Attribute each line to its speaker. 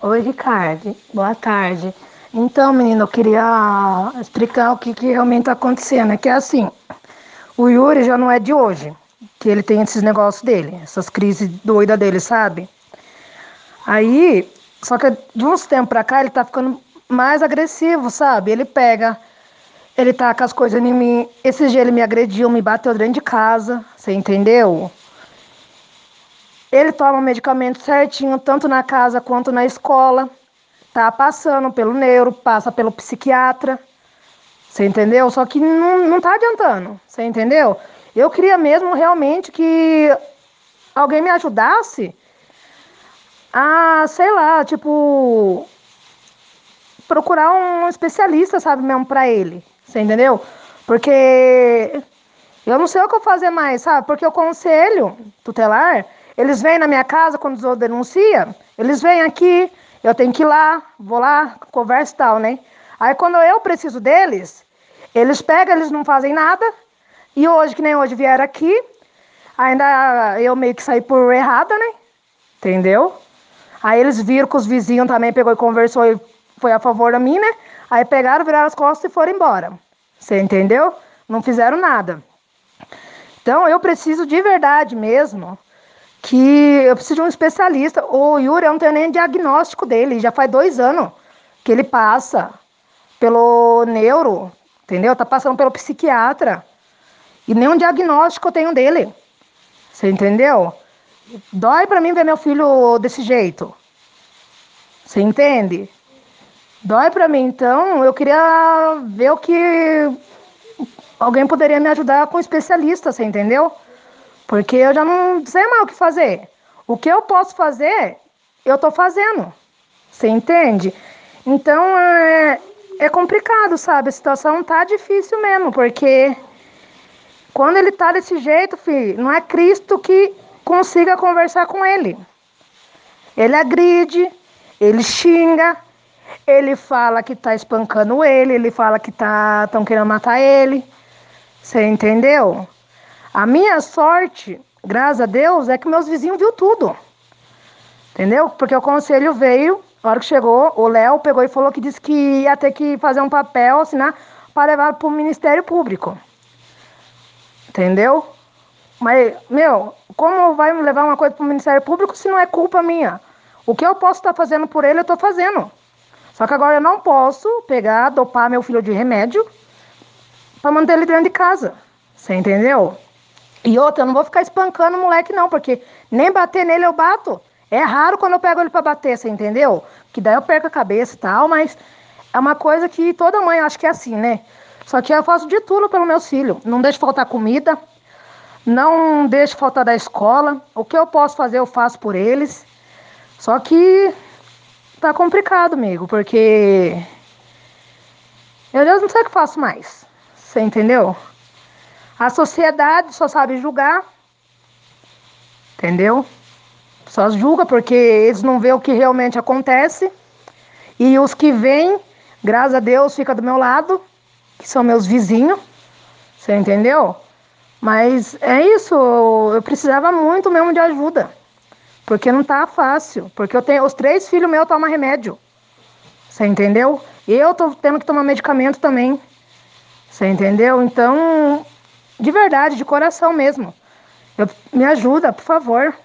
Speaker 1: Oi, Ricardo. Boa tarde. Então, menino, eu queria explicar o que realmente está acontecendo. É que assim, o Yuri já não é de hoje, que ele tem esses negócios dele, essas crises doidas dele, sabe? Aí, só que de uns tempos pra cá ele tá ficando mais agressivo, sabe? Ele taca as coisas em mim. Esse dia ele me agrediu, me bateu dentro de casa, você entendeu? Ele toma medicamento certinho, tanto na casa quanto na escola. Tá passando pelo neuro, passa pelo psiquiatra, você entendeu? Só que não tá adiantando, você entendeu? Eu queria mesmo realmente que alguém me ajudasse a, sei lá, tipo, procurar um especialista, sabe, mesmo pra ele, você entendeu? Porque eu não sei o que eu fazer mais, sabe? Porque o conselho tutelar, eles vêm na minha casa quando os outros denunciam, eles vêm aqui, eu tenho que ir lá, vou lá, conversa e tal, né? Aí quando eu preciso deles, eles pegam, eles não fazem nada. E hoje, que nem hoje vieram aqui, ainda eu meio que saí por errada, né? Entendeu? Aí eles viram que os vizinhos também pegou e conversou e foi a favor da mim, né? Aí pegaram, viraram as costas e foram embora. Você entendeu? Não fizeram nada. Então, eu preciso de verdade mesmo que eu preciso de um especialista. O Yuri, eu não tenho nem diagnóstico dele. Já faz 2 anos que ele passa pelo neuro, entendeu? Tá passando pelo psiquiatra. E nenhum diagnóstico eu tenho dele. Você entendeu? Dói pra mim ver meu filho desse jeito. Você entende? Dói pra mim. Então, eu queria ver o que alguém poderia me ajudar com um especialista, você entendeu? Porque eu já não sei mais o que fazer. O que eu posso fazer, eu tô fazendo. Você entende? Então é complicado, sabe? A situação tá difícil mesmo, porque quando ele tá desse jeito, filho, não é Cristo que consiga conversar com ele. Ele agride, ele xinga, ele fala que tá espancando ele fala que estão querendo matar ele. Você entendeu? A minha sorte, graças a Deus, é que meus vizinhos viu tudo. Entendeu? Porque o conselho veio, na hora que chegou, o Léo pegou e falou que disse que ia ter que fazer um papel, assinar, para levar para o Ministério Público. Entendeu? Mas, meu, como vai me levar uma coisa para o Ministério Público se não é culpa minha? O que eu posso estar fazendo por ele, eu estou fazendo. Só que agora eu não posso pegar, dopar meu filho de remédio para manter ele dentro de casa. Você entendeu? E outra, eu não vou ficar espancando o moleque, não, porque nem bater nele eu bato. É raro quando eu pego ele pra bater, você entendeu? Que daí eu perco a cabeça e tal, mas é uma coisa que toda mãe acha que é assim, né? Só que eu faço de tudo pelo meu filho. Não deixo faltar comida, não deixo faltar da escola. O que eu posso fazer, eu faço por eles. Só que tá complicado, amigo, porque eu Deus não sei o que faço mais. Você entendeu? A sociedade só sabe julgar, entendeu? Só julga porque eles não vê o que realmente acontece. E os que vêm, graças a Deus, fica do meu lado, que são meus vizinhos. Você entendeu? Mas é isso, eu precisava muito mesmo de ajuda. Porque não tá fácil. Porque eu tenho os 3 filhos meus tomam remédio. Você entendeu? Eu tô tendo que tomar medicamento também. Você entendeu? Então, de verdade, de coração mesmo. Me ajuda, por favor.